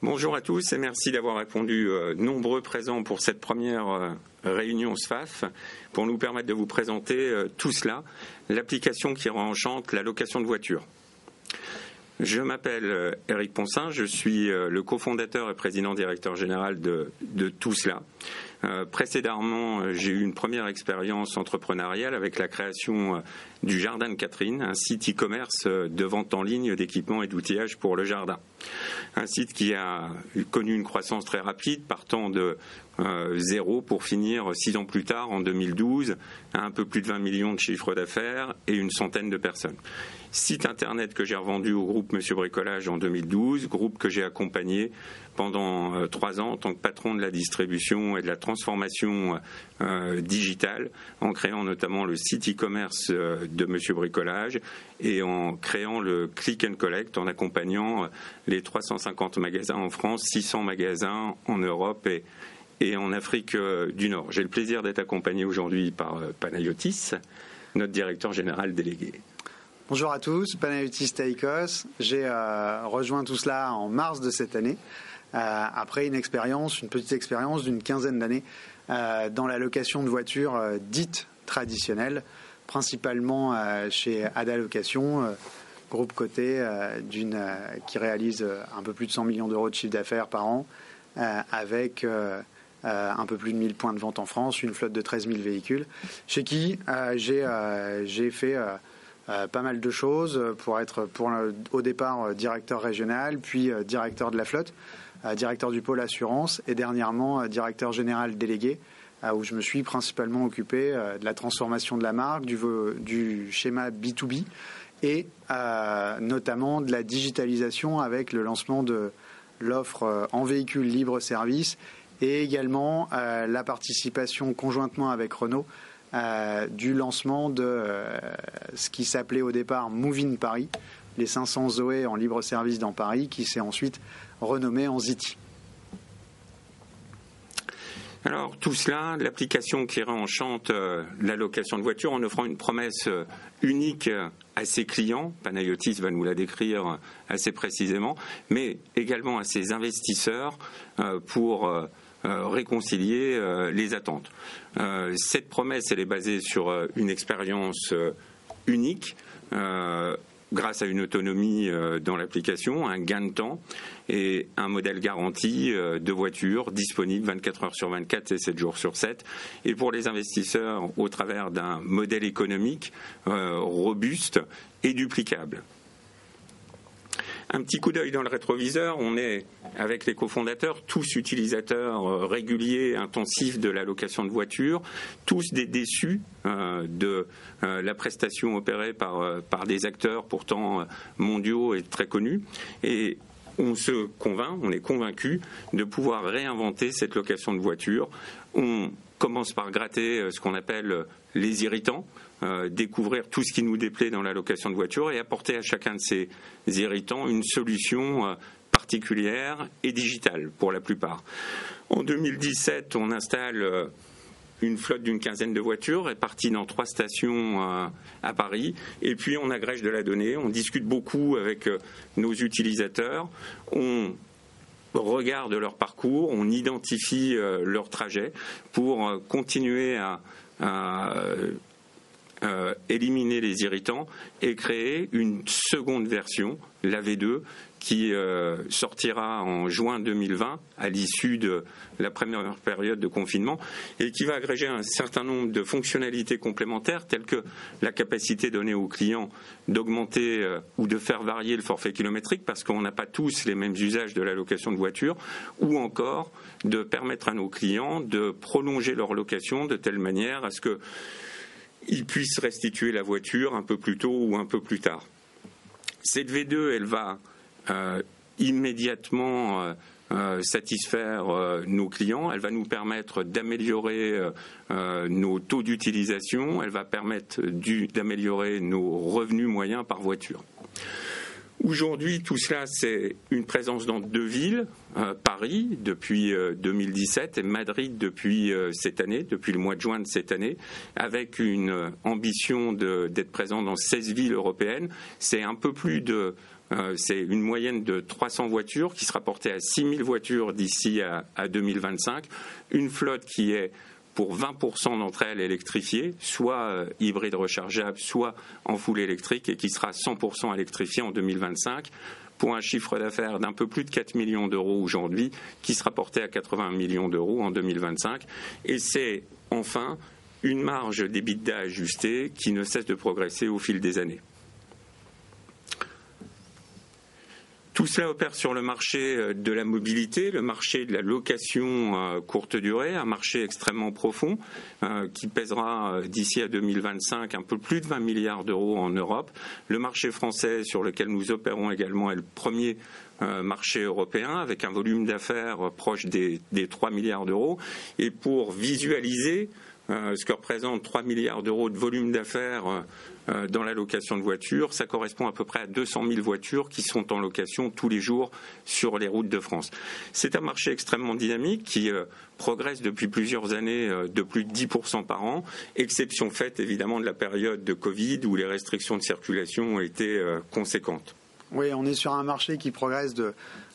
Bonjour à tous et merci d'avoir répondu nombreux présents pour cette première réunion SFAF pour nous permettre de vous présenter tout cela, l'application qui rend enchante la location de voitures. Je m'appelle Éric Poncin, je suis le cofondateur et président directeur général de tout cela. Précédemment, j'ai eu une première expérience entrepreneuriale avec la création du Jardin de Catherine, un site e-commerce de vente en ligne d'équipements et d'outillage pour le jardin. Un site qui a connu une croissance très rapide, partant de zéro pour finir 6 ans plus tard, en 2012, à un peu plus de 20 millions de chiffre d'affaires et une centaine de personnes. Site internet que j'ai revendu au groupe Monsieur Bricolage en 2012, groupe que j'ai accompagné pendant 3 ans en tant que patron de la distribution et de la transformation digitale, en créant notamment le site e-commerce de Monsieur Bricolage et en créant le Click and Collect, en accompagnant les 350 magasins en France, 600 magasins en Europe et en Afrique du Nord. J'ai le plaisir d'être accompagné aujourd'hui par Panayotis, notre directeur général délégué. Bonjour à tous, Panayotis Taïkos. J'ai rejoint tout cela en mars de cette année, après une petite expérience d'une quinzaine d'années dans la location de voitures dite traditionnelle, principalement chez Ada Location, groupe coté qui réalise un peu plus de 100 millions d'euros de chiffre d'affaires par an, avec un peu plus de 1000 points de vente en France, une flotte de 13 000 véhicules, chez qui j'ai fait pas mal de choses pour être au départ directeur régional, puis directeur de la flotte, directeur du pôle assurance et dernièrement directeur général délégué, où je me suis principalement occupé de la transformation de la marque, du schéma B2B et notamment de la digitalisation avec le lancement de l'offre en véhicule libre-service et également la participation conjointement avec Renault du lancement de ce qui s'appelait au départ Move in Paris, les 500 Zoé en libre service dans Paris, qui s'est ensuite renommé en Zity. Alors tout cela, l'application qui enchante la location de voitures en offrant une promesse unique à ses clients, Panayotis va nous la décrire assez précisément, mais également à ses investisseurs pour réconcilier les attentes. Cette promesse, elle est basée sur une expérience unique, grâce à une autonomie dans l'application, un gain de temps et un modèle garanti de voiture disponible 24 heures sur 24 et 7 jours sur 7. Et pour les investisseurs, au travers d'un modèle économique robuste et duplicable. Un petit coup d'œil dans le rétroviseur, on est avec les cofondateurs, tous utilisateurs réguliers, intensifs de la location de voitures, tous des déçus de la prestation opérée par des acteurs pourtant mondiaux et très connus. Et on est convaincu de pouvoir réinventer cette location de voitures. On commence par gratter ce qu'on appelle les irritants, découvrir tout ce qui nous déplaît dans la location de voiture et apporter à chacun de ces irritants une solution particulière et digitale pour la plupart. En 2017, on installe une flotte d'une quinzaine de voitures réparties dans 3 stations à Paris et puis on agrège de la donnée, on discute beaucoup avec nos utilisateurs, on regarde leur parcours, on identifie leur trajet pour continuer à éliminer les irritants et créer une seconde version, la V2, qui sortira en juin 2020 à l'issue de la première période de confinement et qui va agréger un certain nombre de fonctionnalités complémentaires telles que la capacité donnée aux clients d'augmenter ou de faire varier le forfait kilométrique parce qu'on n'a pas tous les mêmes usages de la location de voiture, ou encore de permettre à nos clients de prolonger leur location de telle manière à ce qu'ils puissent restituer la voiture un peu plus tôt ou un peu plus tard. Cette V2, elle va immédiatement satisfaire nos clients, elle va nous permettre d'améliorer nos taux d'utilisation, elle va permettre d'améliorer nos revenus moyens par voiture. Aujourd'hui, tout cela, c'est une présence dans 2 villes, Paris depuis 2017 et Madrid depuis cette année, depuis le mois de juin de cette année, avec une ambition d'être présent dans 16 villes européennes. C'est un peu plus de c'est une moyenne de 300 voitures qui sera portée à 6000 voitures d'ici à 2025. Une flotte qui est pour 20% d'entre elles électrifiées, soit hybride rechargeable, soit en full électrique, et qui sera 100% électrifiée en 2025, pour un chiffre d'affaires d'un peu plus de 4 millions d'euros aujourd'hui, qui sera porté à 80 millions d'euros en 2025. Et c'est enfin une marge d'EBITDA ajustée qui ne cesse de progresser au fil des années. Tout cela opère sur le marché de la mobilité, le marché de la location courte durée, un marché extrêmement profond qui pèsera d'ici à 2025 un peu plus de 20 milliards d'euros en Europe. Le marché français sur lequel nous opérons également est le premier marché européen avec un volume d'affaires proche des 3 milliards d'euros. Et pour visualiser ce que représente 3 milliards d'euros de volume d'affaires dans la location de voitures, ça correspond à peu près à 200 000 voitures qui sont en location tous les jours sur les routes de France. C'est un marché extrêmement dynamique qui progresse depuis plusieurs années de plus de 10% par an, exception faite évidemment de la période de Covid où les restrictions de circulation ont été conséquentes. Oui, on est sur un marché qui progresse de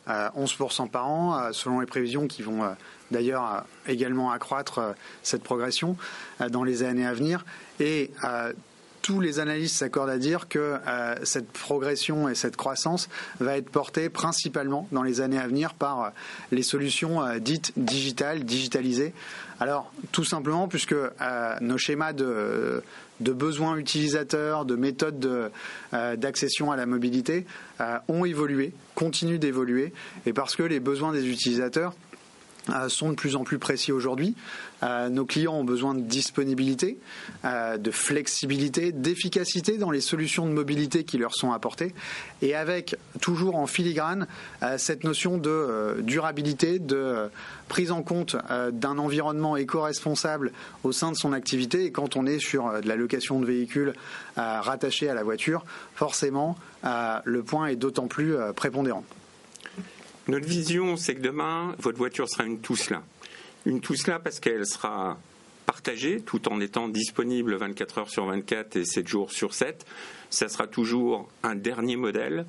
11% par an, selon les prévisions qui vont d'ailleurs également accroître cette progression dans les années à venir. Et tous les analystes s'accordent à dire que cette progression et cette croissance va être portée principalement dans les années à venir par les solutions dites digitalisées. Alors, tout simplement puisque nos schémas de besoins utilisateurs, de méthodes d'accession à la mobilité ont évolué, continuent d'évoluer, et parce que les besoins des utilisateurs sont de plus en plus précis aujourd'hui. Nos clients ont besoin de disponibilité, de flexibilité, d'efficacité dans les solutions de mobilité qui leur sont apportées, et avec toujours en filigrane cette notion de durabilité, de prise en compte d'un environnement éco-responsable au sein de son activité. Et quand on est sur de la location de véhicules rattachés à la voiture, forcément le point est d'autant plus prépondérant. Notre vision, c'est que demain, votre voiture sera une Tesla. Une Tesla parce qu'elle sera partagée tout en étant disponible 24 heures sur 24 et 7 jours sur 7. Ça sera toujours un dernier modèle,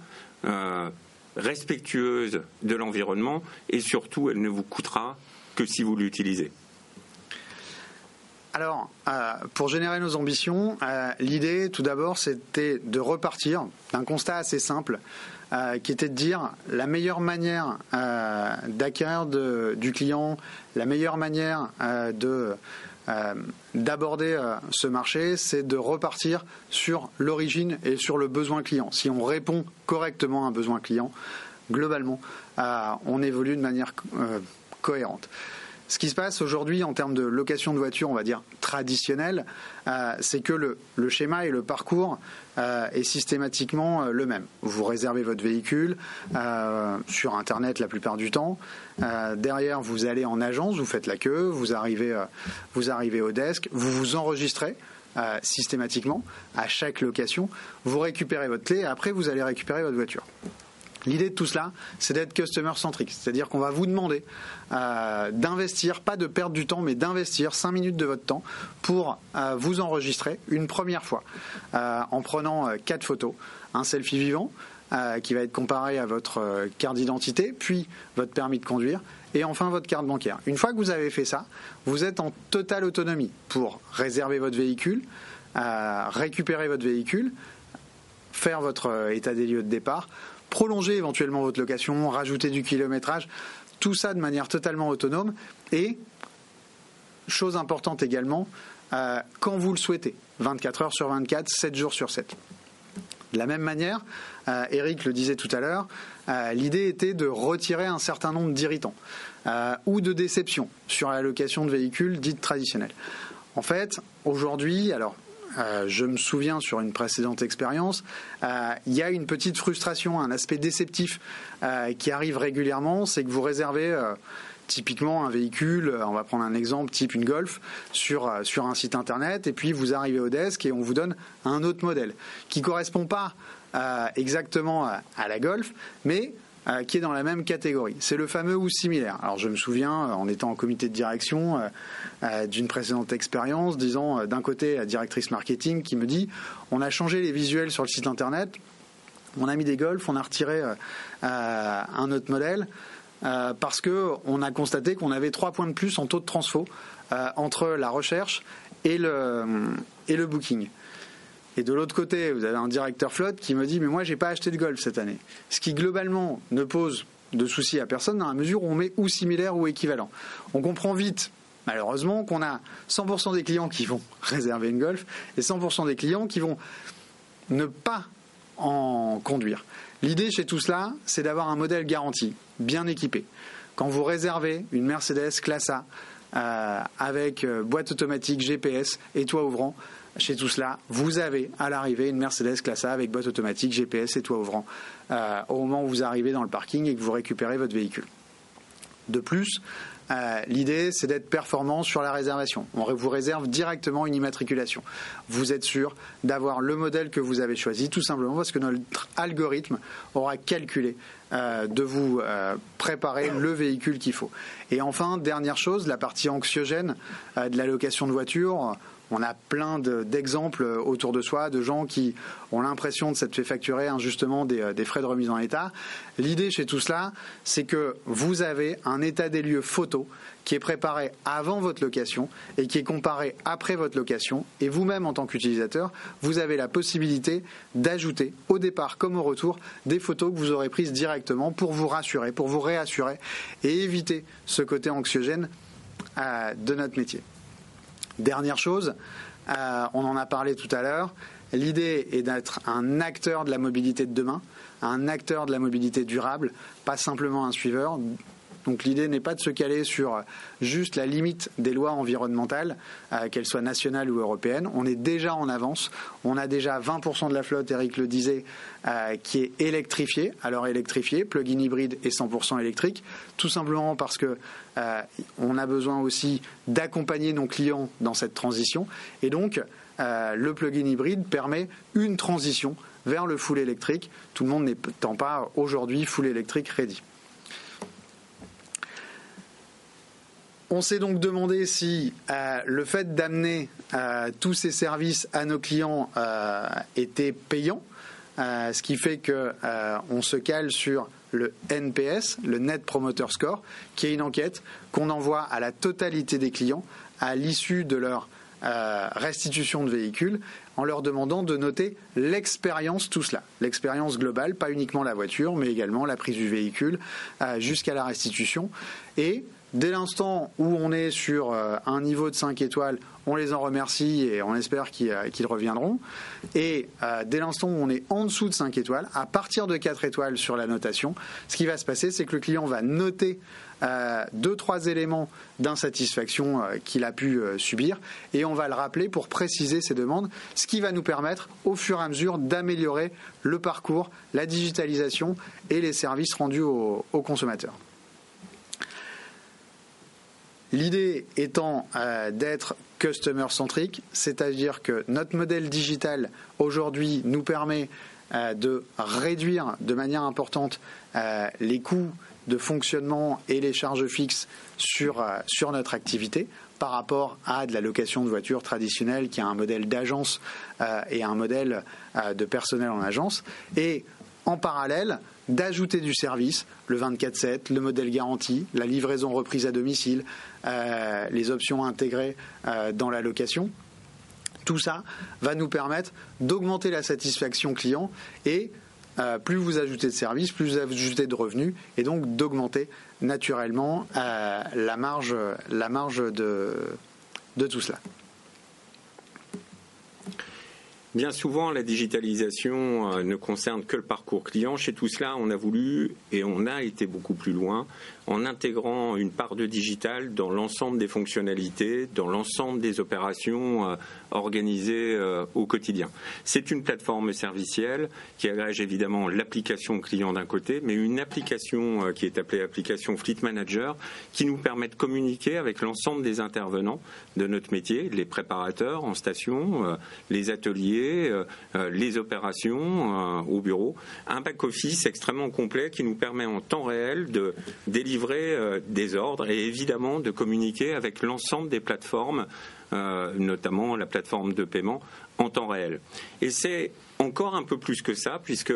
respectueuse de l'environnement, et surtout, elle ne vous coûtera que si vous l'utilisez. Alors, pour générer nos ambitions, l'idée, tout d'abord, c'était de repartir d'un constat assez simple, qui était de dire la meilleure manière d'acquérir du client, la meilleure manière d'aborder ce marché, c'est de repartir sur l'origine et sur le besoin client. Si on répond correctement à un besoin client, globalement, on évolue de manière cohérente. Ce qui se passe aujourd'hui en termes de location de voiture, on va dire traditionnelle, c'est que le schéma et le parcours est systématiquement le même. Vous réservez votre véhicule sur Internet la plupart du temps. Derrière, vous allez en agence, vous faites la queue, vous arrivez au desk, vous vous enregistrez systématiquement à chaque location, vous récupérez votre clé et après vous allez récupérer votre voiture. L'idée de tout cela, c'est d'être customer-centric, c'est-à-dire qu'on va vous demander d'investir, pas de perdre du temps, mais d'investir 5 minutes de votre temps pour vous enregistrer une première fois en prenant 4 photos, un selfie vivant qui va être comparé à votre carte d'identité, puis votre permis de conduire et enfin votre carte bancaire. Une fois que vous avez fait ça, vous êtes en totale autonomie pour réserver votre véhicule, récupérer votre véhicule, faire votre état des lieux de départ, prolonger éventuellement votre location, rajouter du kilométrage, tout ça de manière totalement autonome. Et, chose importante également, quand vous le souhaitez, 24 heures sur 24, 7 jours sur 7. De la même manière, Eric le disait tout à l'heure, l'idée était de retirer un certain nombre d'irritants ou de déceptions sur la location de véhicules dite traditionnelle. En fait, aujourd'hui, alors je me souviens sur une précédente expérience, il y a une petite frustration, un aspect déceptif qui arrive régulièrement, c'est que vous réservez typiquement un véhicule, on va prendre un exemple type une Golf, sur un site internet, et puis vous arrivez au desk et on vous donne un autre modèle qui ne correspond pas exactement à la Golf, mais qui est dans la même catégorie. C'est le fameux ou similaire. Alors je me souviens, en étant en comité de direction, d'une précédente expérience, disant d'un côté la directrice marketing qui me dit « on a changé les visuels sur le site internet, On a mis des Golf, on a retiré un autre modèle parce qu'on a constaté qu'on avait 3 points de plus en taux de transfo entre la recherche et le booking. Et de l'autre côté, vous avez un directeur flotte qui me dit « mais moi, j'ai pas acheté de Golf cette année ». Ce qui, globalement, ne pose de souci à personne dans la mesure où on met ou similaire ou équivalent. On comprend vite, malheureusement, qu'on a 100% des clients qui vont réserver une Golf et 100% des clients qui vont ne pas en conduire. L'idée chez tout cela, c'est d'avoir un modèle garanti, bien équipé. Quand vous réservez une Mercedes classe A avec boîte automatique, GPS et toit ouvrant, chez tout cela, vous avez à l'arrivée une Mercedes classe A avec boîte automatique, GPS et toit ouvrant au moment où vous arrivez dans le parking et que vous récupérez votre véhicule. De plus, l'idée, c'est d'être performant sur la réservation. On vous réserve directement une immatriculation. Vous êtes sûr d'avoir le modèle que vous avez choisi, tout simplement parce que notre algorithme aura calculé de vous préparer le véhicule qu'il faut. Et enfin, dernière chose, la partie anxiogène de la location de voiture. On a plein d'exemples autour de soi de gens qui ont l'impression de s'être fait facturer injustement des frais de remise en état. L'idée chez tout cela, c'est que vous avez un état des lieux photo qui est préparé avant votre location et qui est comparé après votre location. Et vous-même, en tant qu'utilisateur, vous avez la possibilité d'ajouter au départ comme au retour des photos que vous aurez prises directement pour vous rassurer, pour vous réassurer et éviter ce côté anxiogène de notre métier. Dernière chose, on en a parlé tout à l'heure, l'idée est d'être un acteur de la mobilité de demain, un acteur de la mobilité durable, pas simplement un suiveur. Donc l'idée n'est pas de se caler sur juste la limite des lois environnementales, qu'elles soient nationales ou européennes. On est déjà en avance. On a déjà 20% de la flotte, Eric le disait, qui est électrifiée. Alors électrifiée, plug-in hybride et 100% électrique, tout simplement parce que on a besoin aussi d'accompagner nos clients dans cette transition. Et donc le plug-in hybride permet une transition vers le full électrique. Tout le monde n'étant pas aujourd'hui full électrique ready. On s'est donc demandé si le fait d'amener tous ces services à nos clients était payant, ce qui fait qu'on se cale sur le NPS, le Net Promoter Score, qui est une enquête qu'on envoie à la totalité des clients à l'issue de leur restitution de véhicules, en leur demandant de noter l'expérience, tout cela, l'expérience globale, pas uniquement la voiture, mais également la prise du véhicule jusqu'à la restitution. Et dès l'instant où on est sur un niveau de 5 étoiles, on les en remercie et on espère qu'ils reviendront. Et dès l'instant où on est en dessous de 5 étoiles, à partir de 4 étoiles sur la notation, ce qui va se passer, c'est que le client va noter 2-3 éléments d'insatisfaction qu'il a pu subir et on va le rappeler pour préciser ses demandes, ce qui va nous permettre au fur et à mesure d'améliorer le parcours, la digitalisation et les services rendus aux consommateurs. L'idée étant d'être customer-centric, c'est-à-dire que notre modèle digital aujourd'hui nous permet de réduire de manière importante les coûts de fonctionnement et les charges fixes sur notre activité par rapport à de la location de voitures traditionnelle qui a un modèle d'agence et un modèle de personnel en agence. Et en parallèle, d'ajouter du service, le 24/7, le modèle garanti, la livraison reprise à domicile, les options intégrées dans la location. Tout ça va nous permettre d'augmenter la satisfaction client et plus vous ajoutez de services, plus vous ajoutez de revenus et donc d'augmenter naturellement la marge de tout cela. Bien souvent, la digitalisation ne concerne que le parcours client. Chez tout cela, on a voulu et on a été beaucoup plus loin en intégrant une part de digital dans l'ensemble des fonctionnalités, dans l'ensemble des opérations organisées au quotidien. C'est une plateforme servicielle qui agrège évidemment l'application client d'un côté, mais une application qui est appelée application Fleet Manager qui nous permet de communiquer avec l'ensemble des intervenants de notre métier, les préparateurs en station, les ateliers, les opérations au bureau. Un back-office extrêmement complet qui nous permet en temps réel de délivrer des ordres et évidemment de communiquer avec l'ensemble des plateformes, notamment la plateforme de paiement en temps réel. Et c'est encore un peu plus que ça, puisque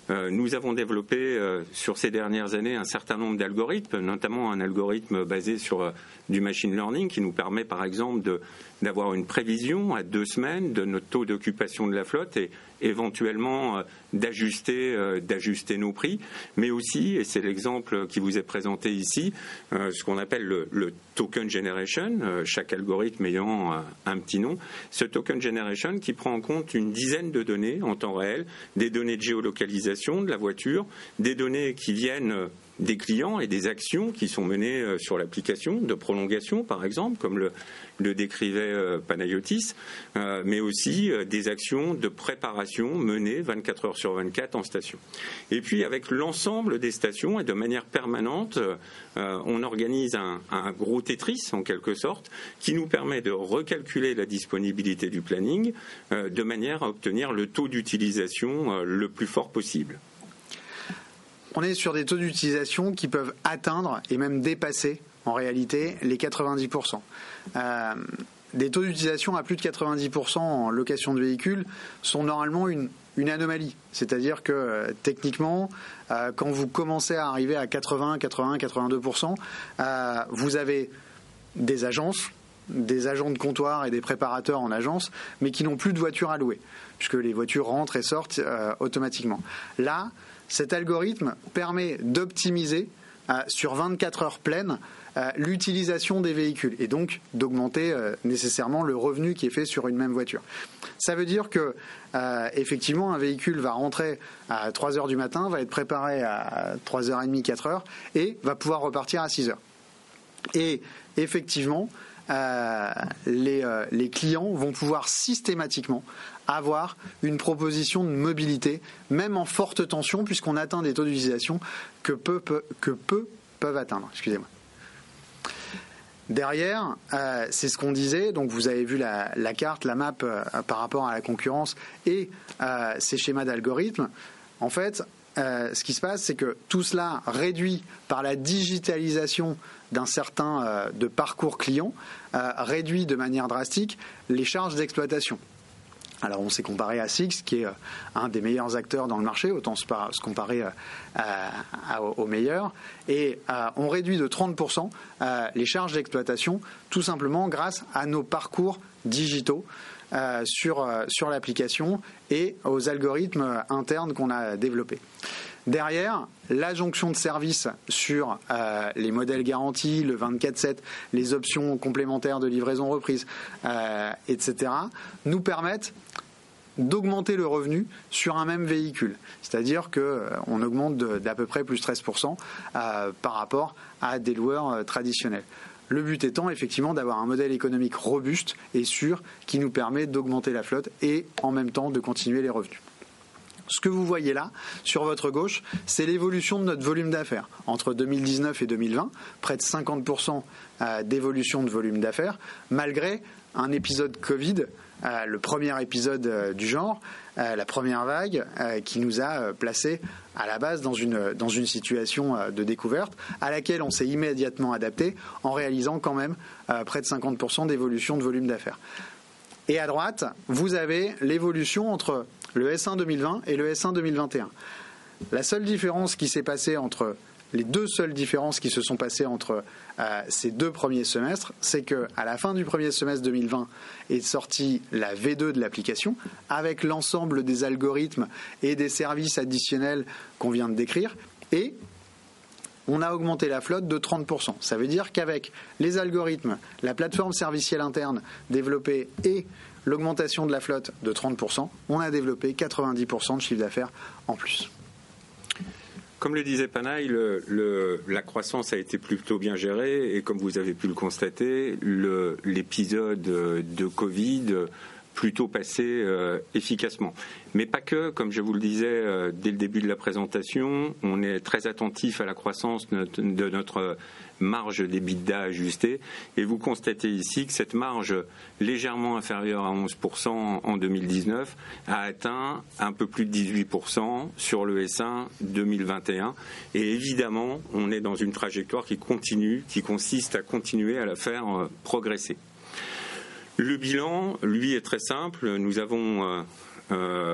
nous avons développé sur ces dernières années un certain nombre d'algorithmes, notamment un algorithme basé sur du machine learning qui nous permet par exemple d'avoir une prévision à 2 semaines de notre taux d'occupation de la flotte et éventuellement d'ajuster nos prix, mais aussi, et c'est l'exemple qui vous est présenté ici, ce qu'on appelle le token generation, chaque algorithme ayant un petit nom. Ce token generation qui prend en compte une dizaine de données en temps réel, des données de géolocalisation de la voiture, des données qui viennent des clients et des actions qui sont menées sur l'application, de prolongation par exemple, comme le décrivait Panayotis, mais aussi des actions de préparation menées 24 heures sur 24 en station. Et puis avec l'ensemble des stations et de manière permanente, on organise un gros Tetris en quelque sorte qui nous permet de recalculer la disponibilité du planning de manière à obtenir le taux d'utilisation le plus fort possible. On est sur des taux d'utilisation qui peuvent atteindre et même dépasser en réalité les 90%. Des taux d'utilisation à plus de 90% en location de véhicules sont normalement une anomalie. C'est-à-dire que techniquement, quand vous commencez à arriver à 82%, vous avez des agences, des agents de comptoir et des préparateurs en agence, mais qui n'ont plus de voitures à louer, puisque les voitures rentrent et sortent automatiquement. Là, cet algorithme permet d'optimiser sur 24 heures pleines l'utilisation des véhicules et donc d'augmenter nécessairement le revenu qui est fait sur une même voiture. Ça veut dire que effectivement un véhicule va rentrer à 3 heures du matin, va être préparé à 3h30, 4 heures et va pouvoir repartir à 6 heures. Et effectivement, les clients vont pouvoir systématiquement avoir une proposition de mobilité, même en forte tension, puisqu'on atteint des taux d'utilisation que peu peuvent atteindre. Excusez-moi. Derrière, c'est ce qu'on disait, donc vous avez vu la carte, la map par rapport à la concurrence et ces schémas d'algorithmes. En fait, ce qui se passe, c'est que tout cela réduit par la digitalisation d'un certain de parcours client, réduit de manière drastique les charges d'exploitation. Alors on s'est comparé à Sixt, qui est un des meilleurs acteurs dans le marché, autant se comparer aux meilleurs, et on réduit de 30% les charges d'exploitation, tout simplement grâce à nos parcours digitaux sur l'application et aux algorithmes internes qu'on a développés. Derrière, l'adjonction de services sur les modèles garantis, le 24/7, les options complémentaires de livraison reprise, etc., nous permettent d'augmenter le revenu sur un même véhicule. C'est-à-dire qu'on augmente d'à peu près plus 13% par rapport à des loueurs traditionnels. Le but étant effectivement d'avoir un modèle économique robuste et sûr qui nous permet d'augmenter la flotte et en même temps de continuer les revenus. Ce que vous voyez là, sur votre gauche, c'est l'évolution de notre volume d'affaires. Entre 2019 et 2020, près de 50% d'évolution de volume d'affaires, malgré un épisode Covid, le premier épisode du genre, la première vague, qui nous a placés à la base dans une situation de découverte, à laquelle on s'est immédiatement adapté en réalisant quand même près de 50% d'évolution de volume d'affaires. Et à droite, vous avez l'évolution entre le S1 2020 et le S1 2021. La seule différence qui s'est passée entre les deux seules différences qui se sont passées entre ces deux premiers semestres, c'est qu'à la fin du premier semestre 2020 est sortie la V2 de l'application avec l'ensemble des algorithmes et des services additionnels qu'on vient de décrire et on a augmenté la flotte de 30%. Ça veut dire qu'avec les algorithmes, la plateforme servicielle interne développée et l'augmentation de la flotte de 30%, on a développé 90% de chiffre d'affaires en plus. Comme le disait Panaï, la croissance a été plutôt bien gérée et comme vous avez pu le constater, l'épisode de Covid plutôt passé efficacement. Mais pas que, comme je vous le disais dès le début de la présentation, on est très attentif à la croissance de notre marge d'EBITDA ajustée et vous constatez ici que cette marge légèrement inférieure à 11% en 2019 a atteint un peu plus de 18% sur le S1 2021 et évidemment on est dans une trajectoire qui consiste à continuer à la faire progresser. Le bilan, lui, est très simple. Nous avons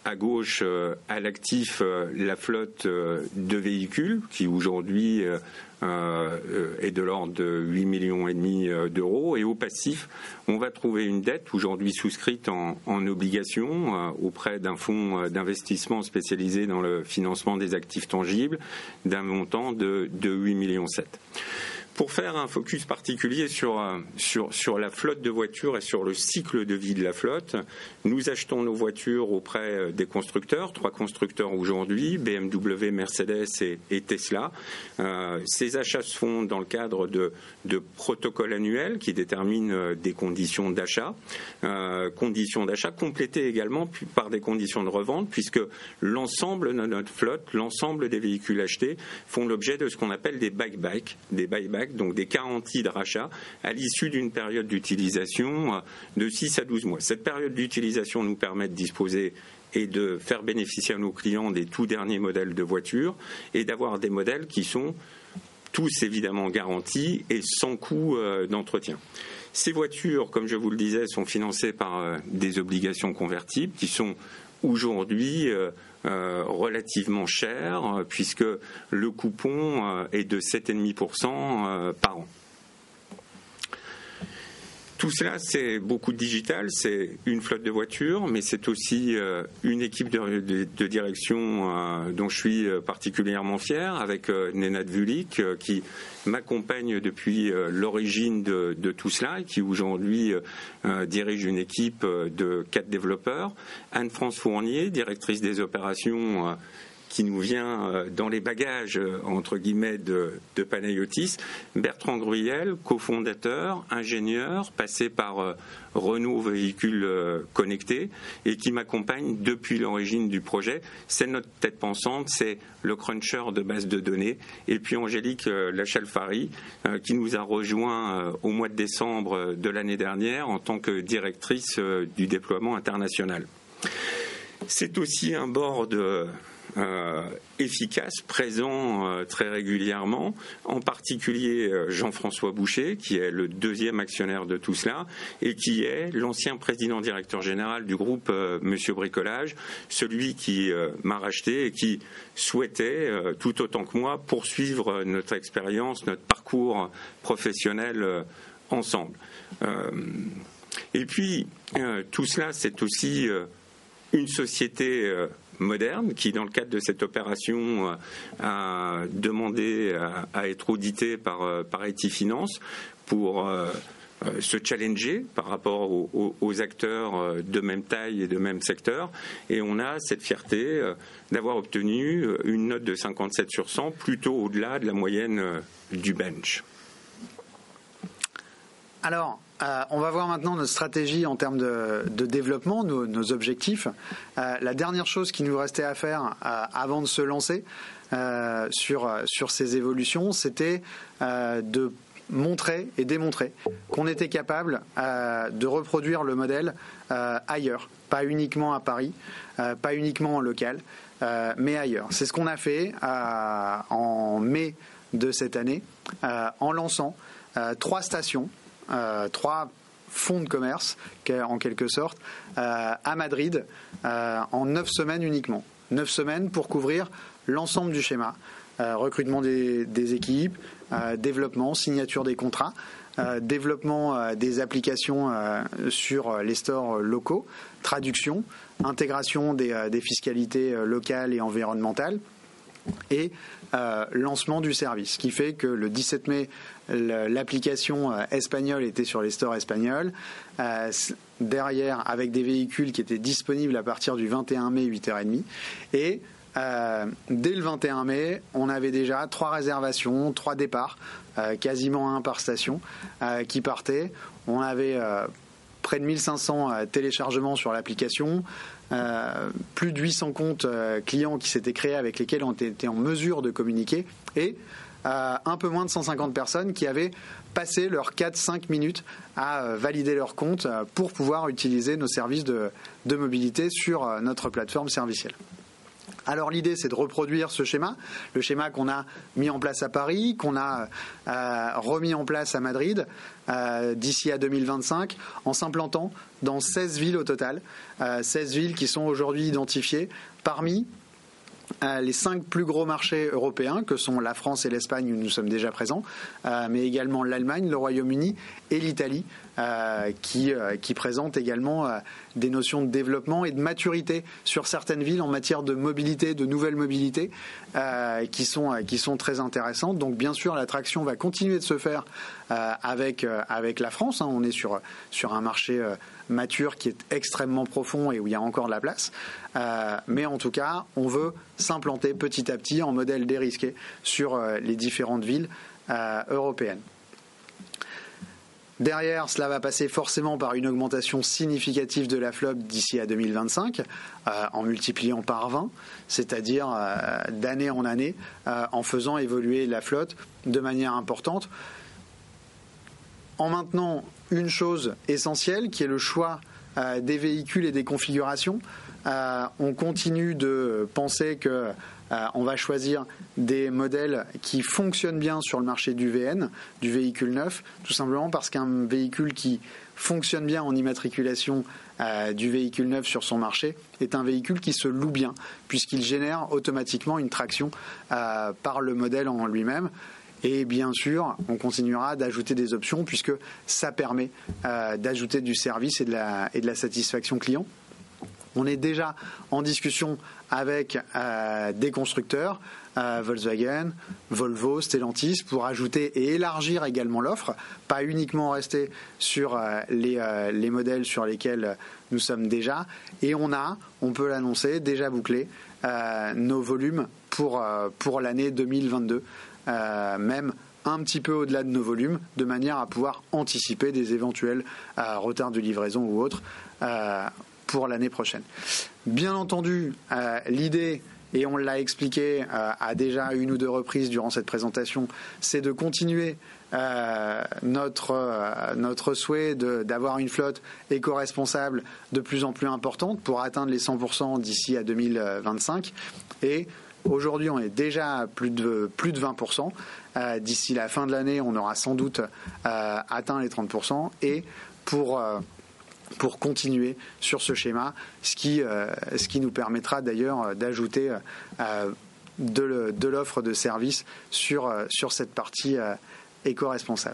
à gauche, à l'actif, la flotte de véhicules qui aujourd'hui est de l'ordre de 8,5 millions d'euros. Et au passif, on va trouver une dette aujourd'hui souscrite en obligations auprès d'un fonds d'investissement spécialisé dans le financement des actifs tangibles d'un montant de 8,7 millions. Pour faire un focus particulier sur la flotte de voitures et sur le cycle de vie de la flotte, nous achetons nos voitures auprès des constructeurs, 3 constructeurs aujourd'hui, BMW, Mercedes et Tesla. Ces achats se font dans le cadre de protocoles annuels qui déterminent des conditions d'achat complétées également par des conditions de revente, puisque l'ensemble de notre flotte, l'ensemble des véhicules achetés font l'objet de ce qu'on appelle des buybacks, donc des garanties de rachat à l'issue d'une période d'utilisation de 6 à 12 mois. Cette période d'utilisation nous permet de disposer et de faire bénéficier à nos clients des tout derniers modèles de voitures et d'avoir des modèles qui sont tous évidemment garantis et sans coût d'entretien. Ces voitures, comme je vous le disais, sont financées par des obligations convertibles qui sont aujourd'hui relativement cher, puisque le coupon est de 7,5% par an. Tout cela, c'est beaucoup de digital, c'est une flotte de voitures, mais c'est aussi une équipe de direction dont je suis particulièrement fier, avec Nenad Vulik, qui m'accompagne depuis l'origine de tout cela et qui aujourd'hui dirige une équipe de 4 développeurs. Anne-France Fournier, directrice des opérations, qui nous vient dans les bagages, entre guillemets, de Panayotis. Bertrand Gruyel, cofondateur, ingénieur, passé par Renault Véhicules Connectés et qui m'accompagne depuis l'origine du projet. C'est notre tête pensante, c'est le cruncher de base de données. Et puis Angélique Lachalfari, qui nous a rejoint au mois de décembre de l'année dernière en tant que directrice du déploiement international. C'est aussi un board efficace, présent très régulièrement, en particulier Jean-François Boucher, qui est le 2e actionnaire de tout cela, et qui est l'ancien président directeur général du groupe Monsieur Bricolage, celui qui m'a racheté et qui souhaitait, tout autant que moi, poursuivre notre expérience, notre parcours professionnel ensemble. Et puis, tout cela, c'est aussi une société moderne qui, dans le cadre de cette opération, a demandé à être auditée par IT Finance pour se challenger par rapport aux acteurs de même taille et de même secteur. Et on a cette fierté d'avoir obtenu une note de 57 sur 100, plutôt au-delà de la moyenne du bench. Alors, on va voir maintenant notre stratégie en termes de développement, nos objectifs. La dernière chose qui nous restait à faire avant de se lancer sur ces évolutions, c'était de montrer et démontrer qu'on était capable de reproduire le modèle ailleurs, pas uniquement à Paris, pas uniquement en local, mais ailleurs. C'est ce qu'on a fait en mai de cette année en lançant 3 stations, 3 fonds de commerce, en quelque sorte, à Madrid, en 9 semaines uniquement. 9 semaines pour couvrir l'ensemble du schéma. Recrutement des équipes, développement, signature des contrats, développement des applications sur les stores locaux, traduction, intégration des fiscalités locales et environnementales, et lancement du service, ce qui fait que le 17 mai, l'application espagnole était sur les stores espagnols, derrière avec des véhicules qui étaient disponibles à partir du 21 mai 8h30, et dès le 21 mai, on avait déjà 3 réservations, 3 départs, quasiment 1 par station, qui partaient. On avait près de 1500 téléchargements sur l'application, plus de 800 comptes clients qui s'étaient créés avec lesquels on était en mesure de communiquer, et un peu moins de 150 personnes qui avaient passé leurs 4-5 minutes à valider leur compte pour pouvoir utiliser nos services de mobilité sur notre plateforme servicielle. Alors l'idée, c'est de reproduire ce schéma, le schéma qu'on a mis en place à Paris, qu'on a remis en place à Madrid d'ici à 2025, en s'implantant dans 16 villes au total, 16 villes qui sont aujourd'hui identifiées parmi les 5 plus gros marchés européens, que sont la France et l'Espagne, où nous sommes déjà présents, mais également l'Allemagne, le Royaume-Uni et l'Italie, qui présentent également des notions de développement et de maturité sur certaines villes en matière de mobilité, de nouvelles mobilités, qui sont très intéressantes. Donc bien sûr, l'attraction va continuer de se faire avec la France. On est sur un marché mature qui est extrêmement profond et où il y a encore de la place. Mais en tout cas, on veut s'implanter petit à petit en modèle dérisqué sur les différentes villes européennes. Derrière, cela va passer forcément par une augmentation significative de la flotte d'ici à 2025, en multipliant par 20, c'est-à-dire d'année en année, en faisant évoluer la flotte de manière importante, en maintenant une chose essentielle qui est le choix des véhicules et des configurations. On continue de penser que on va choisir des modèles qui fonctionnent bien sur le marché du VN, du véhicule neuf, tout simplement parce qu'un véhicule qui fonctionne bien en immatriculation du véhicule neuf sur son marché est un véhicule qui se loue bien, puisqu'il génère automatiquement une traction par le modèle en lui-même. Et bien sûr, on continuera d'ajouter des options puisque ça permet d'ajouter du service et de la satisfaction client. On est déjà en discussion avec des constructeurs, Volkswagen, Volvo, Stellantis, pour ajouter et élargir également l'offre, pas uniquement rester sur les modèles sur lesquels nous sommes déjà. Et on peut l'annoncer, déjà bouclé nos volumes pour l'année 2022, même un petit peu au-delà de nos volumes, de manière à pouvoir anticiper des éventuels retards de livraison ou autres pour l'année prochaine. Bien entendu, l'idée, et on l'a expliqué à déjà une ou deux reprises durant cette présentation, c'est de continuer notre souhait d'avoir une flotte éco-responsable de plus en plus importante pour atteindre les 100% d'ici à 2025. Et aujourd'hui, on est déjà à plus de 20%. D'ici la fin de l'année, on aura sans doute atteint les 30%. Et pour continuer sur ce schéma, ce qui nous permettra d'ailleurs d'ajouter de l'offre de service sur cette partie éco-responsable.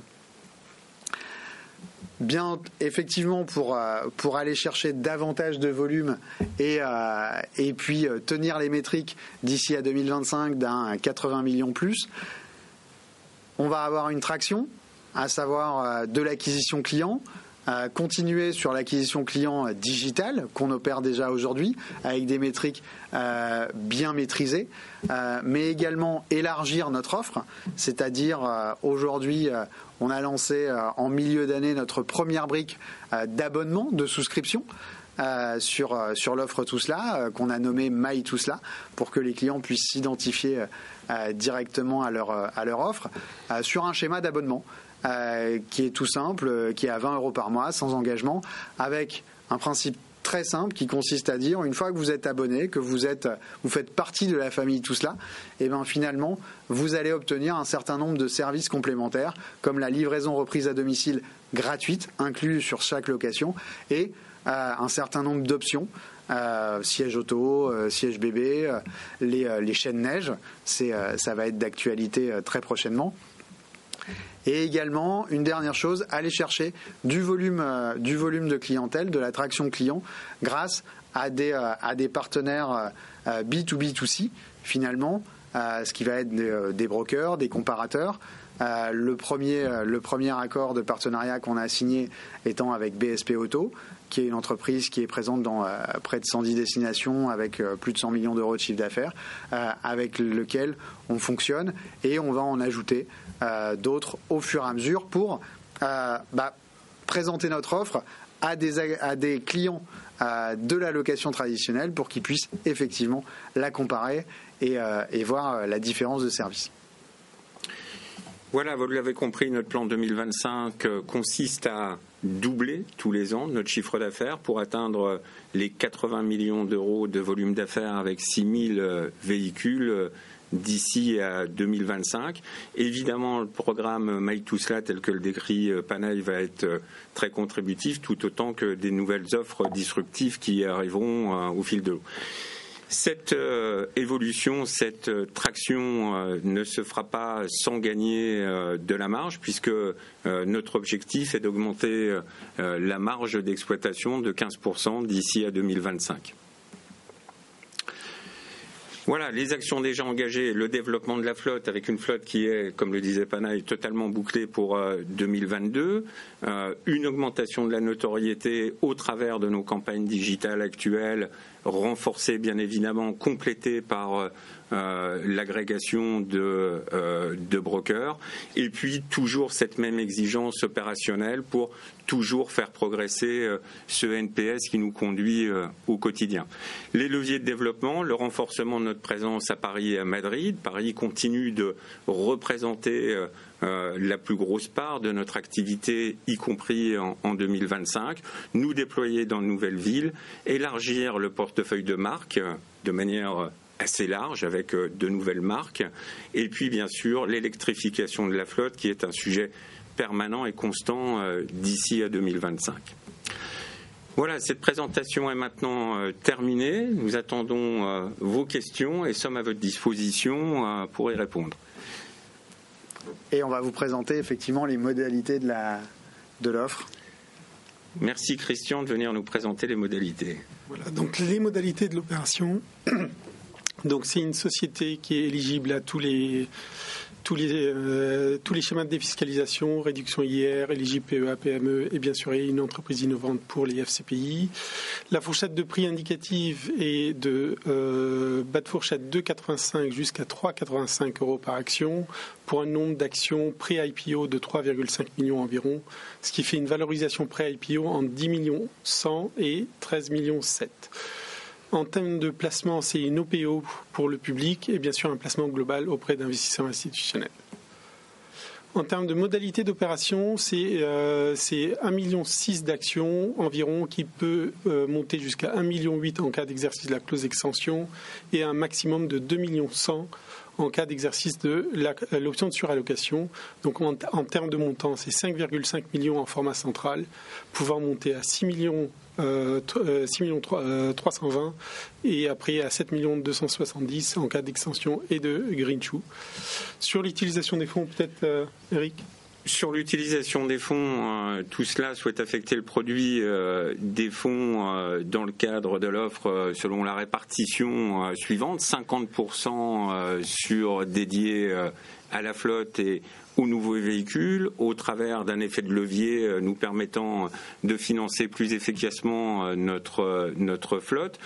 Bien, effectivement, pour aller chercher davantage de volume et puis tenir les métriques d'ici à 2025 d'un 80 millions plus, on va avoir une traction, à savoir de l'acquisition client, continuer sur l'acquisition client digitale qu'on opère déjà aujourd'hui avec des métriques bien maîtrisées, mais également élargir notre offre, c'est-à-dire aujourd'hui on a lancé en milieu d'année notre première brique d'abonnement, de souscription sur l'offre Tout Cela, qu'on a nommé My Tout Cela, pour que les clients puissent s'identifier directement à leur offre, sur un schéma d'abonnement qui est tout simple, qui est à 20 € par mois, sans engagement, avec un principe très simple qui consiste à dire, une fois que vous êtes abonné, que vous faites partie de la famille Tout Cela, et bien finalement, vous allez obtenir un certain nombre de services complémentaires, comme la livraison reprise à domicile gratuite, inclus sur chaque location, et un certain nombre d'options, siège auto, siège bébé, les chaînes neige, ça va être d'actualité très prochainement. Et également, une dernière chose, aller chercher du volume de clientèle, de l'attraction client, grâce à des partenaires B2B2C, finalement, ce qui va être des brokers, des comparateurs. Le premier accord de partenariat qu'on a signé étant avec BSP Auto, qui est une entreprise qui est présente dans près de 110 destinations avec plus de 100 millions d'euros de chiffre d'affaires, avec lequel on fonctionne, et on va en ajouter d'autres au fur et à mesure pour présenter notre offre à des clients de la location traditionnelle pour qu'ils puissent effectivement la comparer et voir la différence de service. Voilà, vous l'avez compris, notre plan 2025 consiste à doubler tous les ans notre chiffre d'affaires pour atteindre les 80 millions d'euros de volume d'affaires avec 6 000 véhicules d'ici à 2025. Évidemment, le programme Make tout cela, tel que le décrit Panaï, va être très contributif, tout autant que des nouvelles offres disruptives qui arriveront au fil de l'eau. Cette évolution, cette traction ne se fera pas sans gagner de la marge, puisque notre objectif est d'augmenter la marge d'exploitation de 15% d'ici à 2025. Voilà, les actions déjà engagées, le développement de la flotte avec une flotte qui est, comme le disait Panaï, totalement bouclée pour 2022, une augmentation de la notoriété au travers de nos campagnes digitales actuelles, renforcées bien évidemment, complétées par l'agrégation de brokers, et puis toujours cette même exigence opérationnelle pour toujours faire progresser ce NPS qui nous conduit au quotidien. Les leviers de développement, le renforcement de notre présence à Paris et à Madrid. Paris continue de représenter la plus grosse part de notre activité, y compris en 2025. Nous déployer dans de nouvelles villes, élargir le portefeuille de marques de manière assez large avec de nouvelles marques, et puis bien sûr l'électrification de la flotte qui est un sujet permanent et constant d'ici à 2025. Voilà, cette présentation est maintenant terminée. Nous attendons vos questions et sommes à votre disposition pour y répondre. Et on va vous présenter effectivement les modalités de l'offre. Merci Christian de venir nous présenter les modalités. Voilà, donc les modalités de l'opération. Donc c'est une société qui est éligible à tous les schémas de défiscalisation, réduction IR, éligible PEA, PME et bien sûr une entreprise innovante pour les FCPI. La fourchette de prix indicative est de bas de fourchette 2,85 jusqu'à 3,85 € par action pour un nombre d'actions pré-IPO de 3,5 millions environ, ce qui fait une valorisation pré-IPO en 10 millions 100 et 13 millions 7. En termes de placement, c'est une OPO pour le public et bien sûr un placement global auprès d'investisseurs institutionnels. En termes de modalité d'opération, c'est 1,6 million d'actions environ qui peut monter jusqu'à 1,8 million en cas d'exercice de la clause extension et un maximum de 2,1 millions en cas d'exercice de l'option de surallocation. Donc en termes de montant, c'est 5,5 millions en format central, pouvant monter à 6 millions 320 et après à 7 270 en cas d'extension et de green shoe. Sur l'utilisation des fonds, peut-être Eric ? Sur l'utilisation des fonds, tout cela souhaite affecter le produit des fonds dans le cadre de l'offre selon la répartition suivante, 50% sur dédié à la flotte et aux nouveaux véhicules, au travers d'un effet de levier nous permettant de financer plus efficacement notre flotte,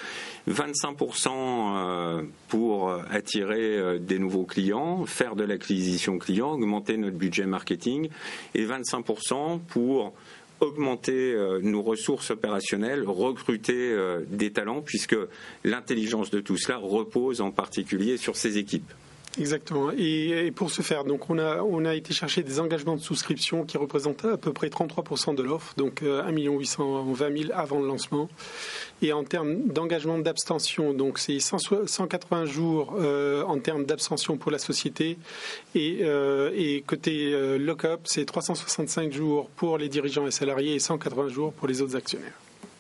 25% pour attirer des nouveaux clients, faire de l'acquisition client, augmenter notre budget marketing, et 25% pour augmenter nos ressources opérationnelles, recruter des talents, puisque l'intelligence de tout cela repose en particulier sur ces équipes. Exactement. Et pour ce faire, donc on a été chercher des engagements de souscription qui représentent à peu près 33% de l'offre, donc 1 820 000 avant le lancement. Et en termes d'engagement d'abstention, donc c'est 180 jours en termes d'abstention pour la société. Et côté lock-up, c'est 365 jours pour les dirigeants et salariés et 180 jours pour les autres actionnaires.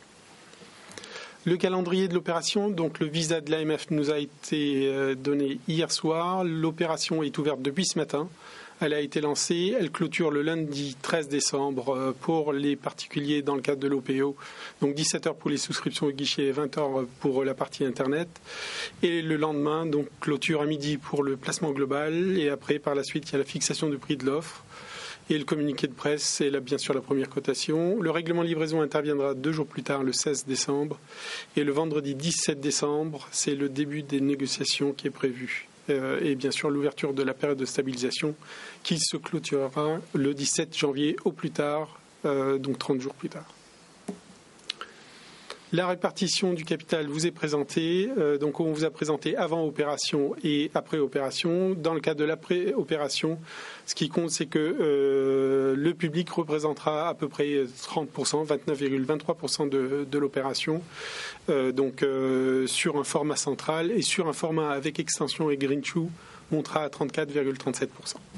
Le calendrier de l'opération, donc le visa de l'AMF nous a été donné hier soir. L'opération est ouverte depuis ce matin. Elle a été lancée. Elle clôture le lundi 13 décembre pour les particuliers dans le cadre de l'OPO. Donc 17h pour les souscriptions au guichet et 20h pour la partie Internet. Et le lendemain, donc clôture à midi pour le placement global. Et après, par la suite, il y a la fixation du prix de l'offre. Et le communiqué de presse, c'est bien sûr la première cotation. Le règlement de livraison interviendra 2 jours plus tard, le 16 décembre. Et le vendredi 17 décembre, c'est le début des négociations qui est prévu. Et bien sûr l'ouverture de la période de stabilisation qui se clôturera le 17 janvier au plus tard, donc 30 jours plus tard. La répartition du capital vous est présentée. Donc on vous a présenté avant opération et après opération. Dans le cas de l'après-opération, ce qui compte, c'est que le public représentera à peu près 30%, 29,23% de l'opération. Donc sur un format central et sur un format avec extension et greenshoe, montera à 34,37%.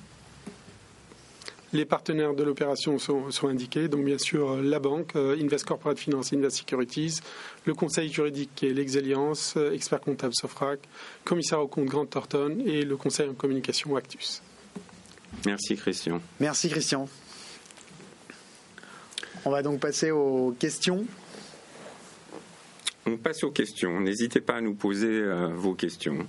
Les partenaires de l'opération sont indiqués, donc bien sûr la banque, Invest Corporate Finance, Invest Securities, le conseil juridique qui est l'Exeliance, expert comptable Sofrac, commissaire aux comptes Grant Thornton et le conseil en communication Actus. Merci Christian. Merci Christian. On va donc passer aux questions. On passe aux questions. N'hésitez pas à nous poser vos questions.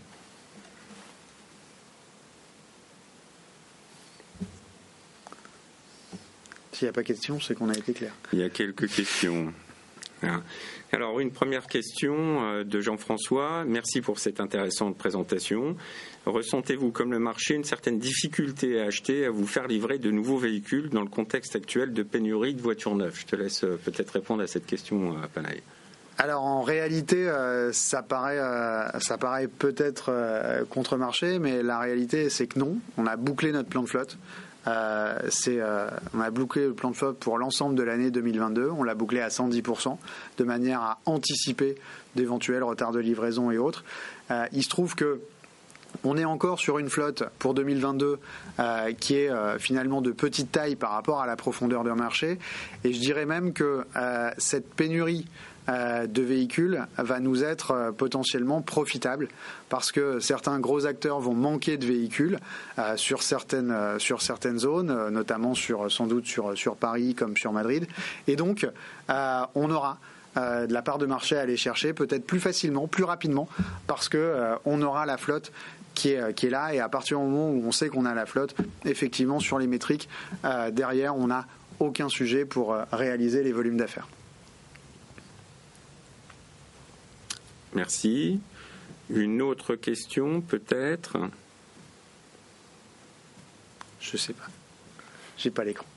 S'il n'y a pas question, c'est qu'on a été clair. Il y a quelques questions. Alors, une première question de Jean-François. Merci pour cette intéressante présentation. Ressentez-vous, comme le marché, une certaine difficulté à acheter, à vous faire livrer de nouveaux véhicules dans le contexte actuel de pénurie de voitures neuves? Je te laisse peut-être répondre à cette question, Panaï. Alors en réalité, ça paraît peut-être contre-marché, mais la réalité c'est que non. On a bouclé notre plan de flotte. On a bouclé le plan de flotte pour l'ensemble de l'année 2022. On l'a bouclé à 110%, de manière à anticiper d'éventuels retards de livraison et autres. Il se trouve que on est encore sur une flotte pour 2022 qui est finalement de petite taille par rapport à la profondeur du marché. Et je dirais même que cette pénurie de véhicules va nous être potentiellement profitable parce que certains gros acteurs vont manquer de véhicules sur certaines zones, notamment sans doute sur Paris comme sur Madrid. Et donc, on aura de la part de marché à aller chercher peut-être plus facilement, plus rapidement, parce que on aura la flotte qui est là. Et à partir du moment où on sait qu'on a la flotte, effectivement, sur les métriques, derrière, on n'a aucun sujet pour réaliser les volumes d'affaires. Merci. Une autre question, peut-être? Je sais pas. J'ai pas l'écran.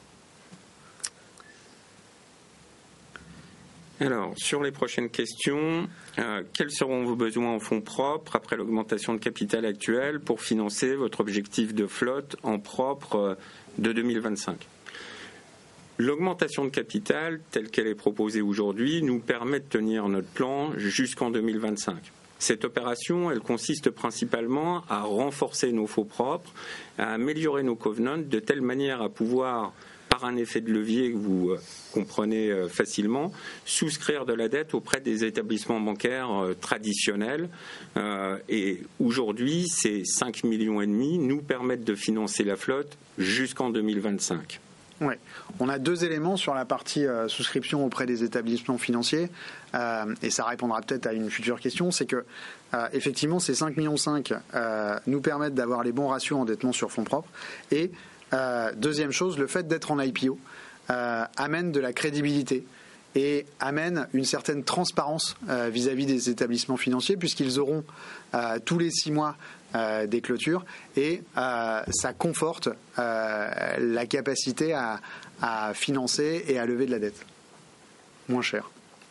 Alors, sur les prochaines questions, quels seront vos besoins en fonds propres après l'augmentation de capital actuelle pour financer votre objectif de flotte en propre de 2025? L'augmentation de capital, telle qu'elle est proposée aujourd'hui, nous permet de tenir notre plan jusqu'en 2025. Cette opération, elle consiste principalement à renforcer nos fonds propres, à améliorer nos covenants de telle manière à pouvoir, par un effet de levier que vous comprenez facilement, souscrire de la dette auprès des établissements bancaires traditionnels. Et aujourd'hui, ces 5,5 millions nous permettent de financer la flotte jusqu'en 2025. Ouais. On a deux éléments sur la partie souscription auprès des établissements financiers et ça répondra peut-être à une future question, c'est que effectivement ces 5,5 millions nous permettent d'avoir les bons ratios endettement sur fonds propres et deuxième chose, le fait d'être en IPO amène de la crédibilité et amène une certaine transparence vis-à-vis des établissements financiers puisqu'ils auront tous les 6 mois des clôtures et ça conforte la capacité à financer et à lever de la dette moins cher.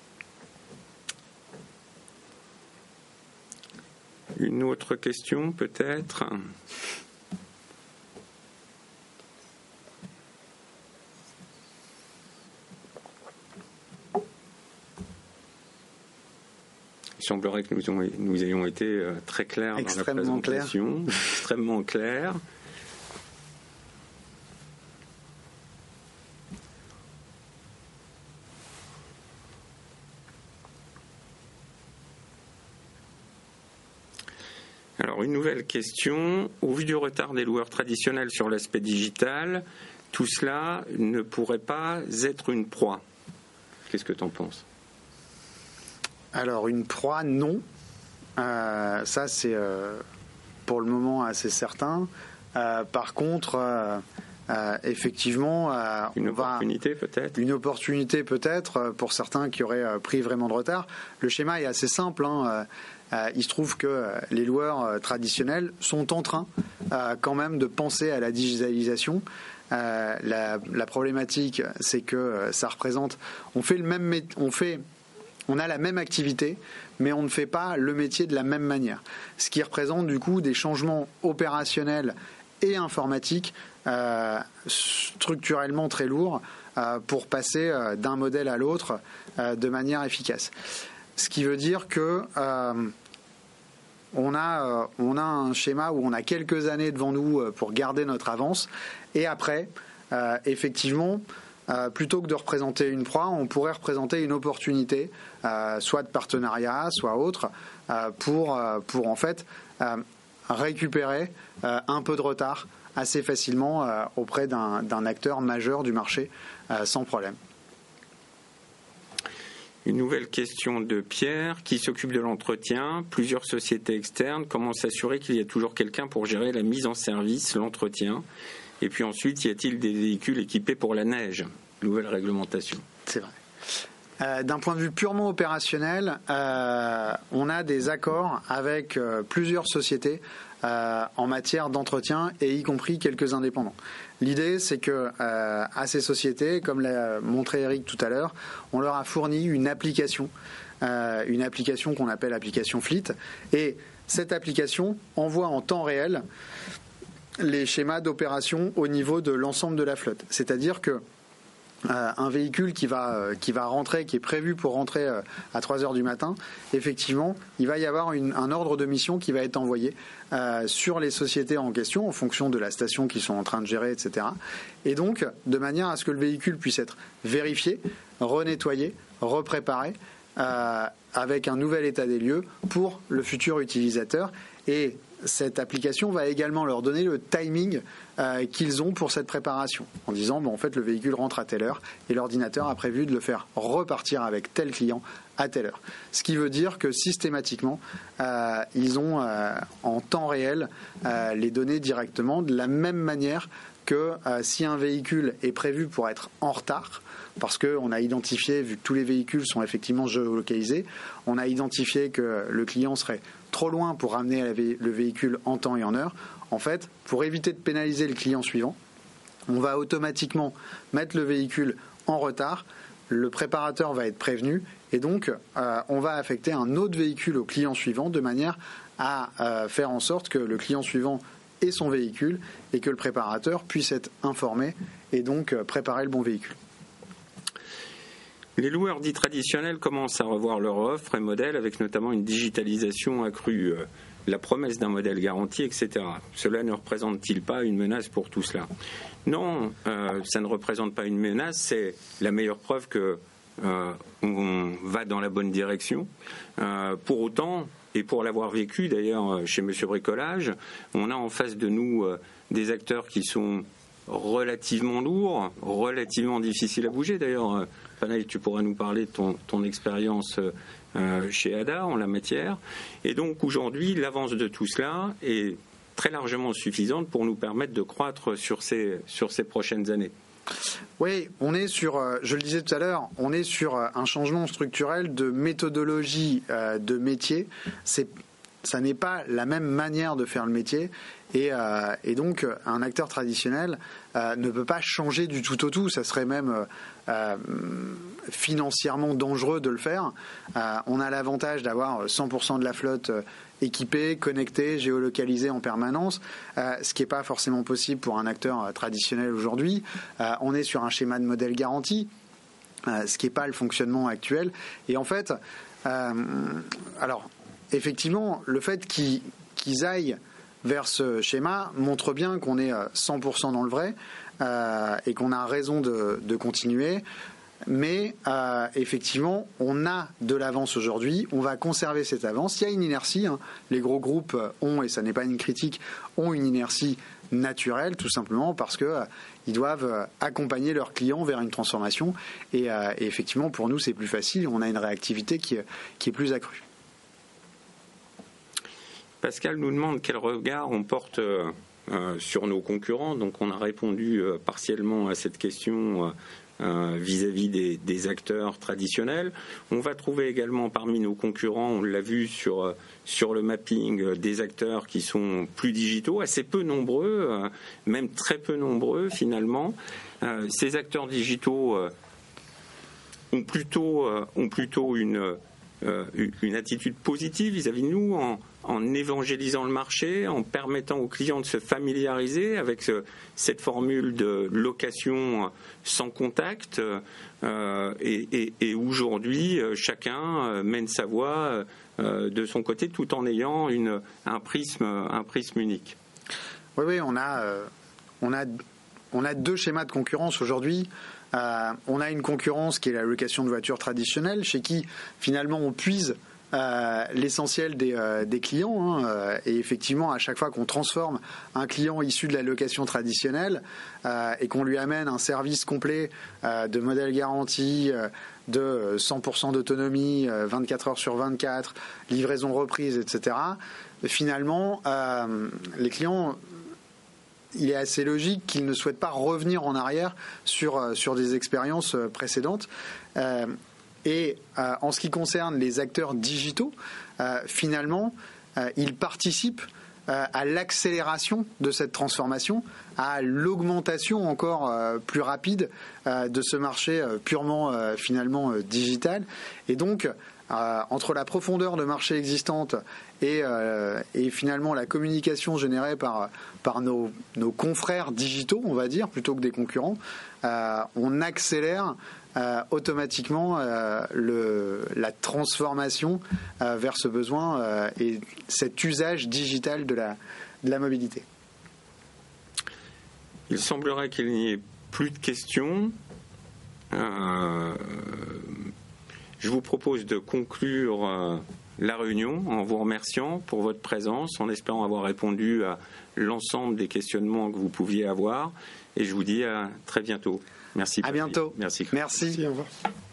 Une autre question peut-être? Il semblerait que nous ayons été très clairs dans la présentation. Extrêmement clairs. Alors, une nouvelle question. Au vu du retard des loueurs traditionnels sur l'aspect digital, tout cela ne pourrait pas être une proie. Qu'est-ce que tu en penses ? Alors, une proie, non. Ça, c'est pour le moment assez certain. Par contre, effectivement, une opportunité peut-être. Une opportunité peut-être pour certains qui auraient pris vraiment de retard. Le schéma est assez simple. Il se trouve que les loueurs traditionnels sont en train quand même de penser à la digitalisation. La problématique, c'est que ça représente. On fait on a la même activité, mais on ne fait pas le métier de la même manière. Ce qui représente du coup des changements opérationnels et informatiques structurellement très lourds pour passer d'un modèle à l'autre de manière efficace. Ce qui veut dire que on a un schéma où on a quelques années devant nous pour garder notre avance, et après, effectivement, plutôt que de représenter une proie, on pourrait représenter une opportunité, soit de partenariat, soit autre, pour en fait récupérer un peu de retard assez facilement auprès d'un acteur majeur du marché, sans problème. Une nouvelle question de Pierre. Qui s'occupe de l'entretien? Plusieurs sociétés externes. Comment s'assurer qu'il y a toujours quelqu'un pour gérer la mise en service, l'entretien? Et puis ensuite, y a-t-il des véhicules équipés pour la neige? Nouvelle réglementation. C'est vrai. D'un point de vue purement opérationnel, on a des accords avec plusieurs sociétés en matière d'entretien, et y compris quelques indépendants. L'idée, c'est que à ces sociétés, comme l'a montré Eric tout à l'heure, on leur a fourni une application qu'on appelle application Fleet, et cette application envoie en temps réel les schémas d'opération au niveau de l'ensemble de la flotte. C'est-à-dire que un véhicule qui va rentrer, qui est prévu pour rentrer à 3h du matin, effectivement, il va y avoir un ordre de mission qui va être envoyé sur les sociétés en question, en fonction de la station qu'ils sont en train de gérer, etc. Et donc, de manière à ce que le véhicule puisse être vérifié, renettoyé, repréparé, avec un nouvel état des lieux pour le futur utilisateur. Et cette application va également leur donner le timing qu'ils ont pour cette préparation, en disant en fait le véhicule rentre à telle heure et l'ordinateur a prévu de le faire repartir avec tel client à telle heure. Ce qui veut dire que systématiquement ils ont en temps réel les données directement, de la même manière que si un véhicule est prévu pour être en retard, parce qu'on a identifié, vu que tous les véhicules sont effectivement géolocalisés, on a identifié que le client serait trop loin pour ramener le véhicule en temps et en heure. En fait, pour éviter de pénaliser le client suivant, on va automatiquement mettre le véhicule en retard, le préparateur va être prévenu, et donc on va affecter un autre véhicule au client suivant de manière à faire en sorte que le client suivant ait son véhicule et que le préparateur puisse être informé et donc préparer le bon véhicule. Les loueurs dits traditionnels commencent à revoir leur offre et modèle, avec notamment une digitalisation accrue, la promesse d'un modèle garanti, etc. Cela ne représente-t-il pas une menace pour tout cela? Non, ça ne représente pas une menace, c'est la meilleure preuve que on va dans la bonne direction. Pour autant, et pour l'avoir vécu d'ailleurs chez Monsieur Bricolage, on a en face de nous des acteurs qui sont relativement lourds, relativement difficiles à bouger. D'ailleurs, Panaï, tu pourras nous parler de ton expérience chez ADA en la matière. Et donc aujourd'hui, l'avance de tout cela est très largement suffisante pour nous permettre de croître sur ces prochaines années. Oui, on est sur, je le disais tout à l'heure, on est sur un changement structurel de méthodologie de métier. Ça n'est pas la même manière de faire le métier, et donc un acteur traditionnel ne peut pas changer du tout au tout. Ça serait même financièrement dangereux de le faire. On a l'avantage d'avoir 100% de la flotte équipée, connectée, géolocalisée en permanence, ce qui n'est pas forcément possible pour un acteur traditionnel aujourd'hui. On est sur un schéma de modèle garanti, ce qui n'est pas le fonctionnement actuel. Et en fait, alors effectivement, le fait qu'ils aillent vers ce schéma montre bien qu'on est 100% dans le vrai et qu'on a raison de continuer. Mais effectivement, on a de l'avance aujourd'hui, on va conserver cette avance. Il y a une inertie, hein. Les gros groupes ont, et ça n'est pas une critique, ont une inertie naturelle, tout simplement parce que ils doivent accompagner leurs clients vers une transformation. Et effectivement, pour nous, c'est plus facile, on a une réactivité qui est plus accrue. Pascal nous demande quel regard on porte sur nos concurrents. Donc on a répondu partiellement à cette question vis-à-vis des acteurs traditionnels. On va trouver également parmi nos concurrents, on l'a vu sur le mapping, des acteurs qui sont plus digitaux, assez peu nombreux, même très peu nombreux finalement. Ces acteurs digitaux ont plutôt une attitude positive vis-à-vis de nous en évangélisant le marché, en permettant aux clients de se familiariser avec cette formule de location sans contact. Et aujourd'hui, chacun mène sa voie de son côté tout en ayant un prisme unique. Oui, on a deux schémas de concurrence aujourd'hui. On a une concurrence qui est la location de voitures traditionnelle, chez qui finalement on puise l'essentiel des clients. Et effectivement, à chaque fois qu'on transforme un client issu de la location traditionnelle et qu'on lui amène un service complet de modèle garanti, de 100% d'autonomie, 24 heures sur 24, livraison reprise, etc., finalement, les clients... il est assez logique qu'ils ne souhaitent pas revenir en arrière sur des expériences précédentes. Et en ce qui concerne les acteurs digitaux, finalement, ils participent à l'accélération de cette transformation, à l'augmentation encore plus rapide de ce marché purement finalement digital. Et donc, entre la profondeur de marché existante et finalement la communication générée par nos confrères digitaux, on va dire, plutôt que des concurrents, on accélère automatiquement la transformation vers ce besoin et cet usage digital de la mobilité. Il semblerait qu'il n'y ait plus de questions. Je vous propose de conclure la réunion en vous remerciant pour votre présence, en espérant avoir répondu à l'ensemble des questionnements que vous pouviez avoir. Et je vous dis à très bientôt. Merci. À bientôt. Merci. Merci. Au revoir.